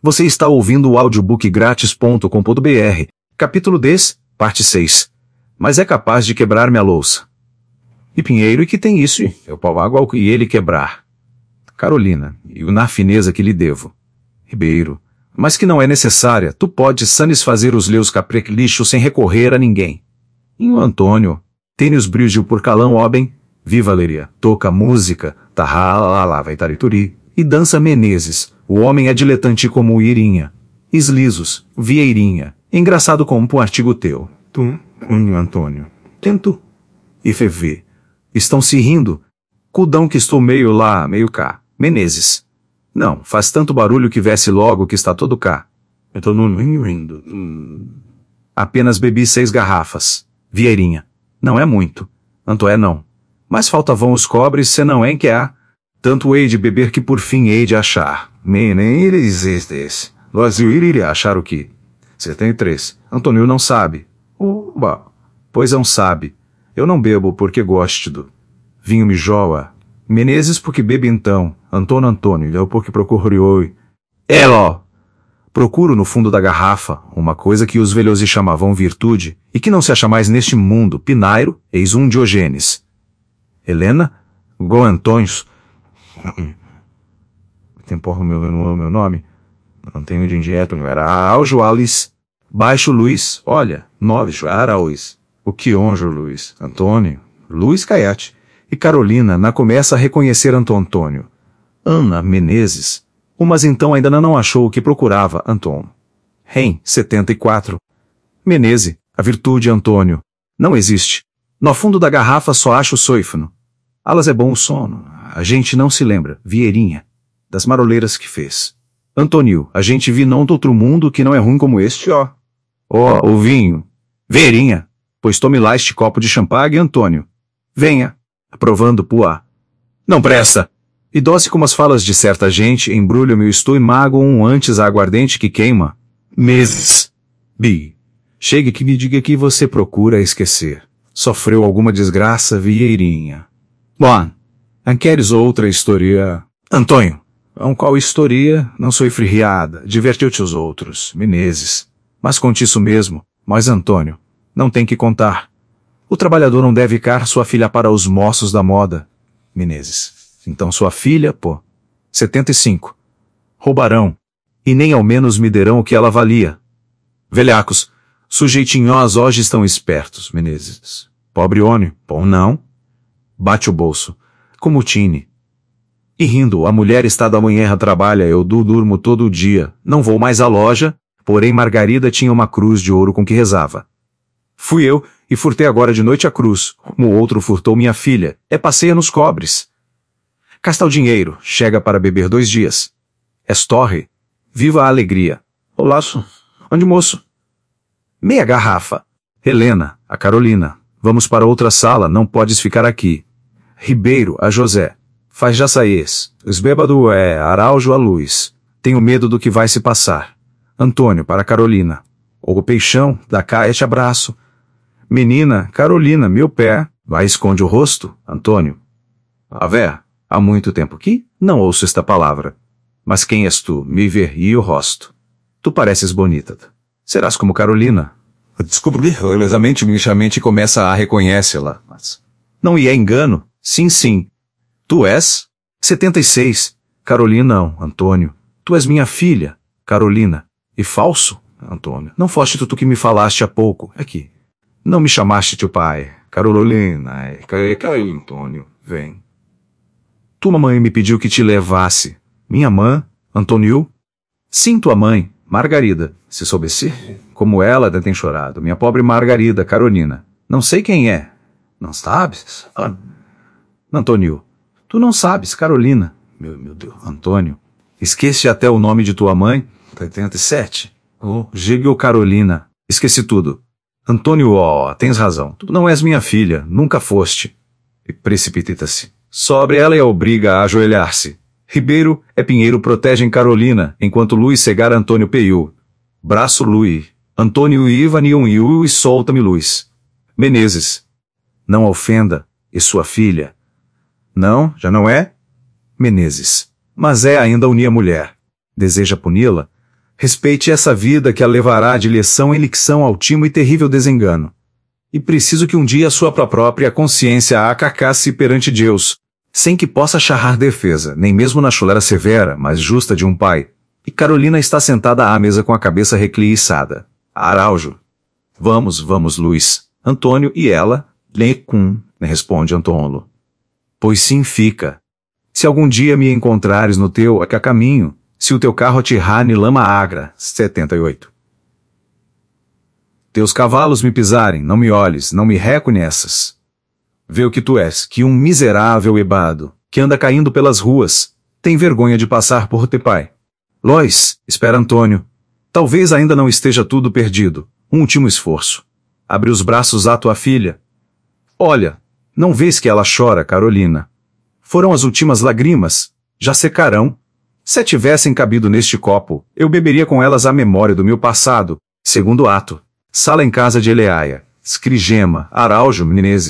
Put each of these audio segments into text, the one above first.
Você está ouvindo o audiobookgratis.com.br, capítulo 10, parte 6. Mas é capaz de quebrar minha louça. E Pinheiro, e que tem isso? Eu pago água e ele quebrar. Carolina, e na fineza que lhe devo. Ribeiro, mas que não é necessária, tu podes satisfazer os leus caprichos sem recorrer a ninguém. E o Antônio, tênis brilho de porcalão obem, viva Leria, toca música, tarrala, vai tarituri, e dança Menezes, o homem é diletante como o Irinha. Islisos, Vieirinha, engraçado como um artigo teu. Tu, Antônio, tento. E Fevê, estão se rindo, cudão que estou meio lá, meio cá, Menezes. Não, faz tanto barulho que vesse logo que está todo cá. Eu tô no rindo. Apenas bebi 6 garrafas. Vieirinha. Não é muito. Antoé não. Mas faltavam os cobres, se não é que há. Tanto hei de beber que por fim hei de achar. Nem eles esse. Nós iria achar o que? 73. Antônio não sabe. Oba. Pois não sabe. Eu não bebo porque gosto do vinho me joa. Menezes porque bebe então. Antônio, eu porque procuro Elo! Procuro no fundo da garrafa uma coisa que os velhos chamavam virtude e que não se acha mais neste mundo. Pinairo, eis um Diogênes. Helena? Go Antônios. Temporra o meu nome. Não tenho de indieto, era Aljo Alice. Baixo Luiz, olha, 9 Araúz. O que honra Luiz. Antônio, Luiz Caiate. E Carolina na começa a reconhecer Antônio. Ana Menezes. Mas então ainda não achou o que procurava, Antônio. Rem, 74. Menezes, a virtude Antônio. Não existe. No fundo da garrafa só acho o soifno. Alas é bom o sono. A gente não se lembra, Vieirinha, das maroleiras que fez. Antônio, a gente vi não do outro mundo que não é ruim como este, ó. Ó, o vinho. Vieirinha, pois tome lá este copo de champanhe, Antônio. Venha. Aprovando Puá. Não presta! E doce como as falas de certa gente, embrulho meu estômago antes a aguardente que queima. Meses. Bi. Chegue que me diga que você procura esquecer. Sofreu alguma desgraça, Vieirinha. Bom, queres outra história? Antônio. Qual história? Não sou friada, divertiu-te os outros, Menezes. Mas conte isso mesmo, mas Antônio, não tem que contar. O trabalhador não deve car sua filha para os moços da moda. Menezes. Então sua filha, pô. 75. Roubarão. E nem ao menos me derão o que ela valia. Velhacos. Sujeitinhos hoje estão espertos, Menezes. Pobre homem. Bom não. Bate o bolso. Como tine. E rindo, a mulher está da manhã trabalha, eu durmo todo o dia. Não vou mais à loja, porém Margarida tinha uma cruz de ouro com que rezava. Fui eu, e furtei agora de noite a cruz, como o outro furtou minha filha, passeia nos cobres. Casta o dinheiro, chega para beber 2 dias. Estorre, viva a alegria. O laço, onde moço? Meia garrafa. Helena, a Carolina, vamos para outra sala, não podes ficar aqui. Ribeiro, a José, faz já saís. Esbêbado Araujo a Luz, tenho medo do que vai se passar. Antônio, para Carolina. O Peixão, dá cá este abraço. Menina, Carolina, meu pé, vai esconde o rosto, Antônio. Avé, há muito tempo que não ouço esta palavra. Mas quem és tu, me ver e o rosto? Tu pareces bonita. Serás como Carolina. Descobri, exatamente, minha começa a reconhecê-la, mas... Não é engano, sim. Tu és? 76. Carolina não, Antônio. Tu és minha filha, Carolina. E falso, Antônio. Não foste tu que me falaste há pouco, aqui. Não me chamaste teu pai. Carolina, Antônio, vem. Tua mãe me pediu que te levasse. Minha mãe, Antônio? Sim, tua mãe, Margarida. Se soubesse, como ela tem chorado. Minha pobre Margarida, Carolina. Não sei quem é. Não sabes? Antônio. Tu não sabes, Carolina. Meu Deus, Antônio. Esquece até o nome de tua mãe? 87. Gigio Carolina. Esqueci tudo. Antônio, tens razão. Tu não és minha filha, nunca foste. E precipita-se. Sobre ela e a obriga a ajoelhar-se. Ribeiro, Pinheiro protegem Carolina, enquanto Luiz cegar Antônio peiu. Braço Luiz. Antônio e Ivanion e solta-me Luiz. Menezes. Não a ofenda, e sua filha. Não, já não é? Menezes. Mas é ainda unir a mulher. Deseja puni-la? Respeite essa vida que a levará de lição em lição ao timo e terrível desengano. E preciso que um dia sua própria consciência a acacasse perante Deus, sem que possa charrar defesa, nem mesmo na chulera severa, mas justa de um pai. E Carolina está sentada à mesa com a cabeça recliçada. Araujo. Vamos, Luís. Antônio e ela, Lecum, responde Antônio. Pois sim, fica. Se algum dia me encontrares no teu caminho, se o teu carro atirrar ni lama agra, 78. Teus cavalos me pisarem, não me olhes, não me reconheças. Vê o que tu és, que um miserável ebado, que anda caindo pelas ruas, tem vergonha de passar por teu pai. Lois, espera Antônio. Talvez ainda não esteja tudo perdido. Um último esforço. Abre os braços à tua filha. Olha, não vês que ela chora, Carolina? Foram as últimas lágrimas. Já secarão. Se tivessem cabido neste copo, eu beberia com elas a memória do meu passado. Segundo ato. Sala em casa de Eleaia. Scrigema, Araujo,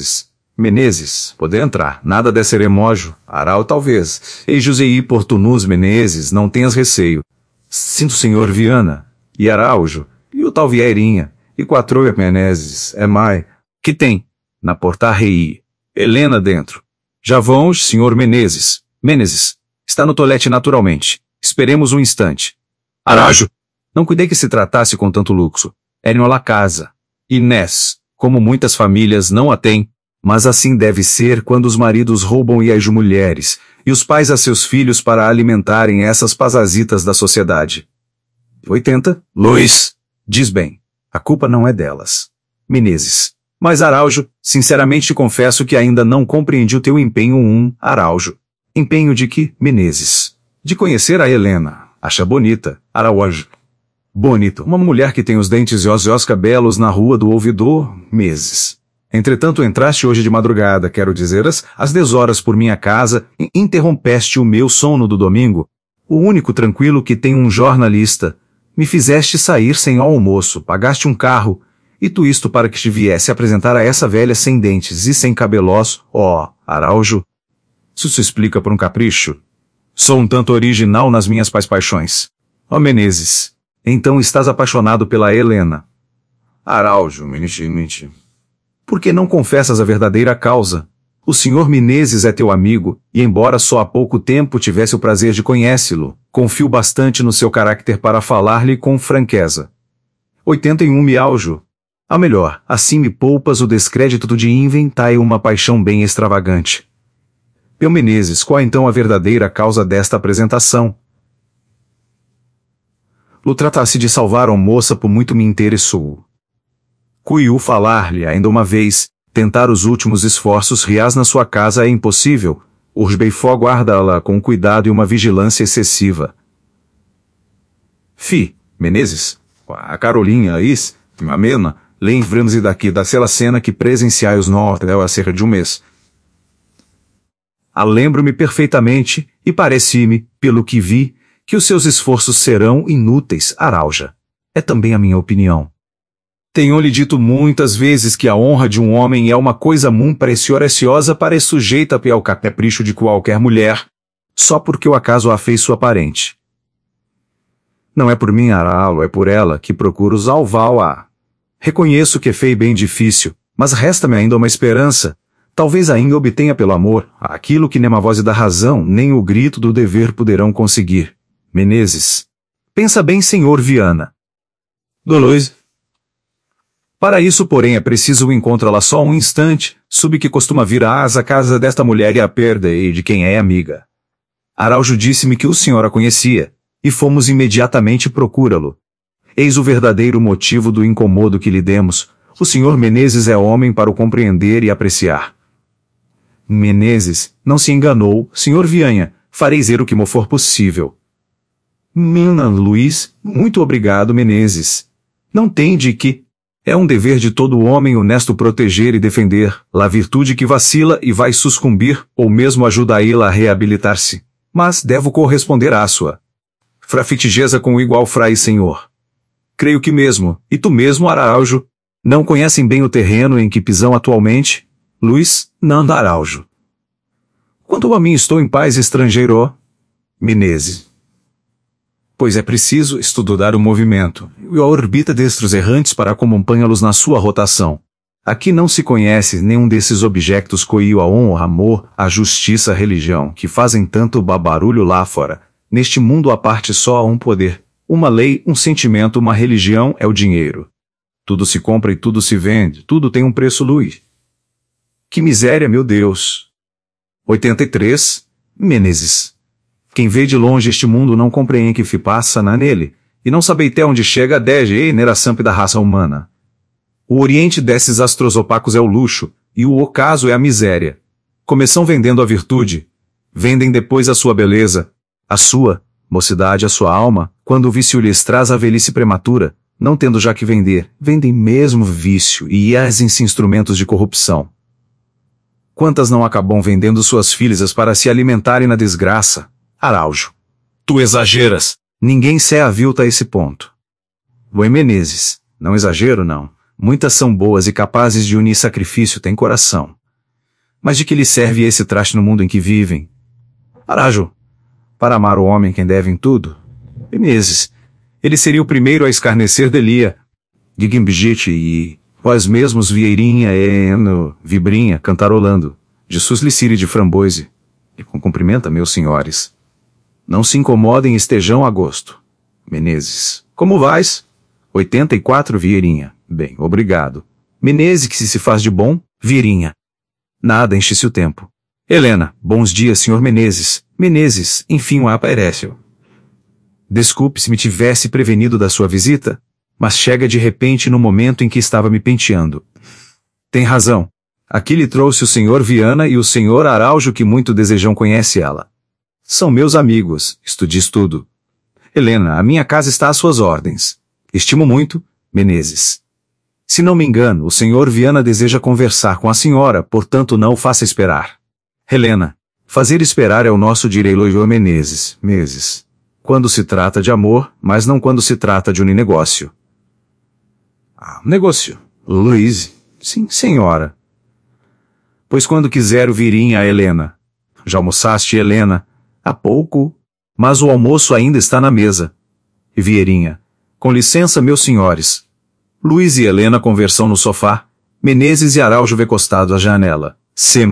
Menezes, poder entrar. Nada de ceremojo. Arau talvez. Ei Josei Portunus Menezes, não tenhas receio. Sinto senhor Viana. E Araujo. E o tal Vieirinha. E Quatroia Menezes. É mai. Que tem? Na porta rei. Helena dentro. Já vão, senhor Menezes. Está no tolete naturalmente. Esperemos um instante. Araujo. Não cuidei que se tratasse com tanto luxo. Era la casa. Inés, como muitas famílias não a têm, mas assim deve ser quando os maridos roubam e as mulheres, e os pais a seus filhos para alimentarem essas pazazitas da sociedade. 80. Luís. Diz bem. A culpa não é delas. Menezes. Mas Araujo, sinceramente te confesso que ainda não compreendi o teu empenho. Araujo. Empenho de que, Menezes? De conhecer a Helena. Acha bonita, Araujo. Bonito. Uma mulher que tem os dentes e os cabelos na rua do ouvidor, meses. Entretanto entraste hoje de madrugada, quero dizer, às 10 horas por minha casa, e interrompeste o meu sono do domingo, o único tranquilo que tem um jornalista. Me fizeste sair sem almoço, pagaste um carro, e tu isto para que te viesse apresentar a essa velha sem dentes e sem cabelós, Araujo. Isso se explica por um capricho. Sou um tanto original nas minhas paixões. Menezes, então estás apaixonado pela Helena. Araujo, meninte. Por que não confessas a verdadeira causa? O senhor Menezes é teu amigo, e embora só há pouco tempo tivesse o prazer de conhecê-lo, confio bastante no seu caráter para falar-lhe com franqueza. 81 Miaujo. A melhor, assim me poupas o descrédito de inventar uma paixão bem extravagante. Meu Menezes, qual então a verdadeira causa desta apresentação? Lo trata-se de salvar a moça por muito me interessou. Cuiu falar-lhe ainda uma vez, tentar os últimos esforços reais na sua casa é impossível, Urbeifor guarda-la com cuidado e uma vigilância excessiva. Menezes, a Carolinha, amena, lembramos-se daqui daquela cena que presenciais no hotel há cerca de um mês. Lembro-me perfeitamente, e parece-me, pelo que vi, que os seus esforços serão inúteis, Arauja. É também a minha opinião. Tenho-lhe dito muitas vezes que a honra de um homem é uma coisa muito preciosa para sujeita ao capricho de qualquer mulher, só porque o acaso a fez sua parente. Não é por mim, Araujo, é por ela que procuro salvá-la. Reconheço que foi bem difícil, mas resta-me ainda uma esperança. Talvez ainda obtenha pelo amor aquilo que nem a voz da razão nem o grito do dever poderão conseguir. Menezes. Pensa bem, senhor Viana. Dolores. Para isso, porém, é preciso encontrá-la só um instante, sob que costuma vir à casa desta mulher e a perda e de quem é amiga. Araujo disse-me que o senhor a conhecia, e fomos imediatamente procurá-lo. Eis o verdadeiro motivo do incomodo que lhe demos. O senhor Menezes é homem para o compreender e apreciar. Menezes, não se enganou, senhor Viana, farei dizer o que me for possível. Luís, muito obrigado, Menezes. Não tem de que... É um dever de todo homem honesto proteger e defender a virtude que vacila e vai sucumbir, ou mesmo ajudá-la a reabilitar-se. Mas devo corresponder à sua frafitigeza com o igual frai senhor. Creio que mesmo, e tu mesmo, Araujo, não conhecem bem o terreno em que pisam atualmente? Luís, Nanda Araujo. Quanto a mim estou em paz estrangeiro, Menezes. pois é preciso estudar o movimento e a órbita destes errantes para acompanhá-los na sua rotação. Aqui não se conhece nenhum desses objetos coio a honra, amor, a justiça, a religião, que fazem tanto barulho lá fora. Neste mundo à parte só há um poder, uma lei, um sentimento, uma religião, é o dinheiro. Tudo se compra e tudo se vende, tudo tem um preço, Luís. Que miséria, meu Deus! 83. Menezes. Quem vê de longe este mundo não compreende que se passa nele, e não sabe até onde chega a dege nera samp da raça humana. O oriente desses astros opacos é o luxo, e o ocaso é a miséria. Começam vendendo a virtude, vendem depois a sua beleza, a sua mocidade, a sua alma, quando o vício lhes traz a velhice prematura, não tendo já que vender, vendem mesmo vício e as instrumentos de corrupção. Quantas não acabam vendendo suas filhas para se alimentarem na desgraça? Araújo. Tu exageras. Ninguém se avilta a esse ponto. Boi Menezes. Não exagero, não. Muitas são boas e capazes de unir sacrifício, têm coração. Mas de que lhe serve esse traste no mundo em que vivem? Araújo. Para amar o homem quem deve em tudo? Menezes. Ele seria o primeiro a escarnecer delia. Gigimbjite e vós mesmos Vieirinha Vibrinha cantarolando, de Suslicire de Framboise. E com cumprimenta, meus senhores. Não se incomodem, estejam a gosto. Menezes. Como vais? 84 Vieirinha. Bem, obrigado. Menezes, que se faz de bom? Vieirinha. Nada, enche-se o tempo. Helena. Bons dias, senhor Menezes. Menezes, enfim o apareceu. Desculpe se me tivesse prevenido da sua visita, mas chega de repente no momento em que estava me penteando. Tem razão. Aqui lhe trouxe o senhor Viana e o senhor Araújo, que muito desejam conhece ela. São meus amigos, isto diz tudo. Helena, a minha casa está às suas ordens. Estimo muito, Menezes. Se não me engano, o senhor Viana deseja conversar com a senhora, portanto não o faça esperar. Helena, fazer esperar é o nosso direito, Menezes. Meses. Quando se trata de amor, mas não quando se trata de um negócio. Negócio. Luís. Sim, senhora. Pois quando quiser virem a Helena. Já almoçaste, Helena? Há pouco. Mas o almoço ainda está na mesa. E Vieirinha. Com licença, meus senhores. Luís e Helena conversam no sofá. Menezes e Araújo recostados à janela.